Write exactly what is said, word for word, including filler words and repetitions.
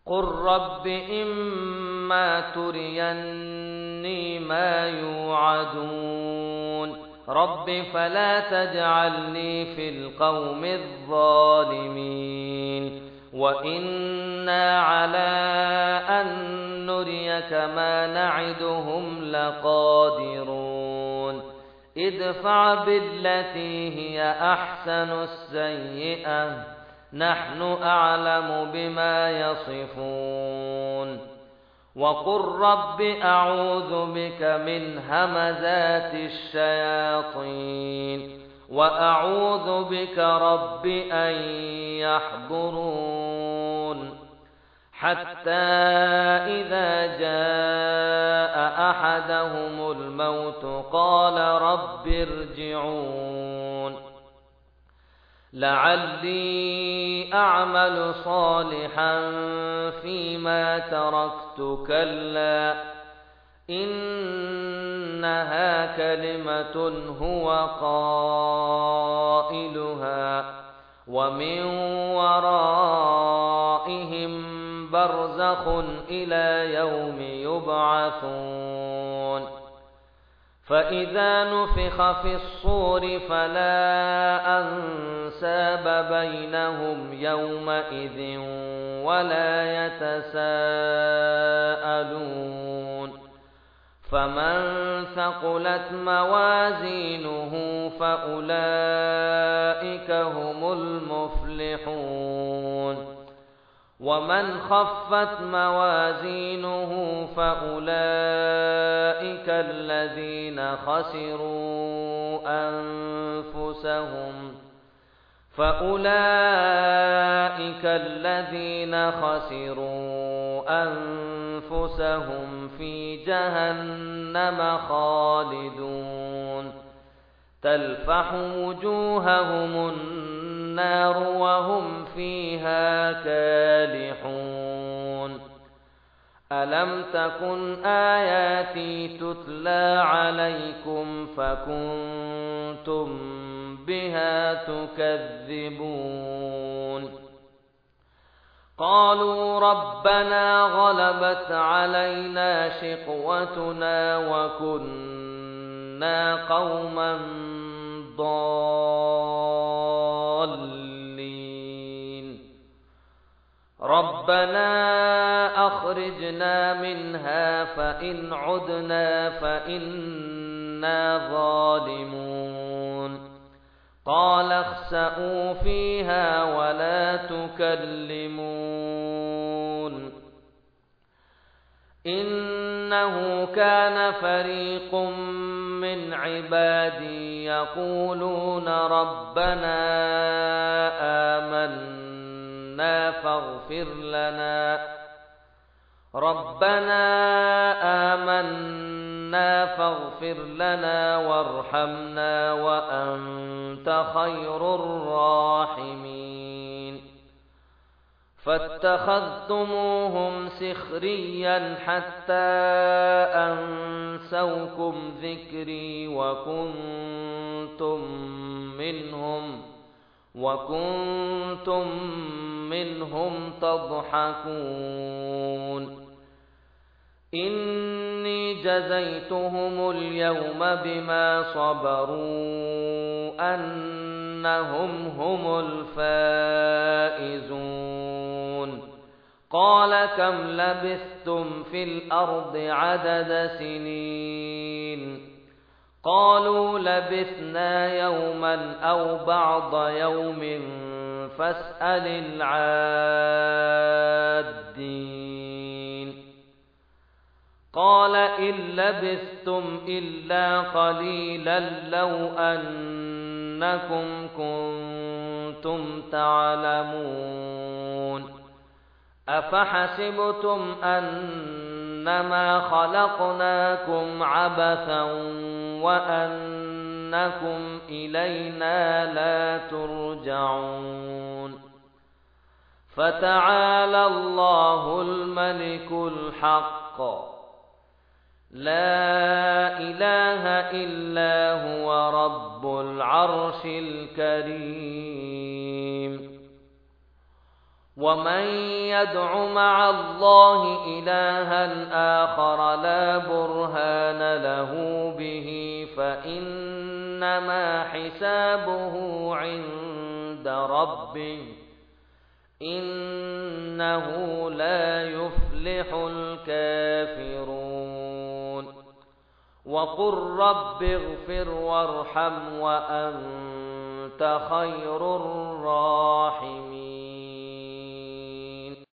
قل رب إما تريني ما يوعدون رب فلا تجعلني في القوم الظالمين وإنا على أن نريك ما نعدهم لقادرون ادفع بالتي هي أحسن السيئة نحن أعلم بما يصفون وقل رب أعوذ بك من همزات الشياطين وأعوذ بك رب أن يحضرون حتى إذا جاء أحدهم الموت قال رب ارجعون لعلي أعمل صالحا فيما تركت كلا إنها كلمة هو قائلها ومن ورائهم برزخ إلى يوم يبعثون فإذا نفخ في الصور فلا أنساب بينهم يومئذ ولا يتساءلون فمن ثقلت موازينه فأولئك هم المفلحون ومن خفت موازينه فأولئك الذين خسروا أنفسهم فأولئك الذين خسروا أنفسهم في جهنم خالدون تلفح وجوههم النار وهم فيها كالحون ألم تكن آياتي تتلى عليكم فكنتم بها تكذبون قالوا ربنا غلبت علينا شقوتنا وكنا قوما ضالين ربنا أخرجنا منها فإن عدنا فإنا ظالمون قال اخسئوا فيها ولا تكلمون إنه كان فريق من عبادي يقولون ربنا آمنا فاغفر لنا ربنا آمنا فاغفر لنا وارحمنا وأنت خير الراحمين فاتخذتموهم سخريا حتى أنسوكم ذكري وكنتم منهم وكنتم منهم تضحكون إني جزيتهم اليوم بما صبروا أنهم هم الفائزون قال كم لبثتم في الأرض عدد سنين قالوا لبثنا يوما أو بعض يوم فاسأل العادين قال إن لبثتم إلا قليلا لو أنكم كنتم تعلمون أفحسبتم أنما خلقناكم عبثا وأنكم إلينا لا ترجعون فتعالى الله الملك الحق لا إله إلا هو رب العرش الكريم ومن يدع مع الله إلها آخر لا برهان له به فإنما حسابه عند ربه إنه لا يفلح الكافرون وقل رب اغفر وارحم وأنت خير الراحمين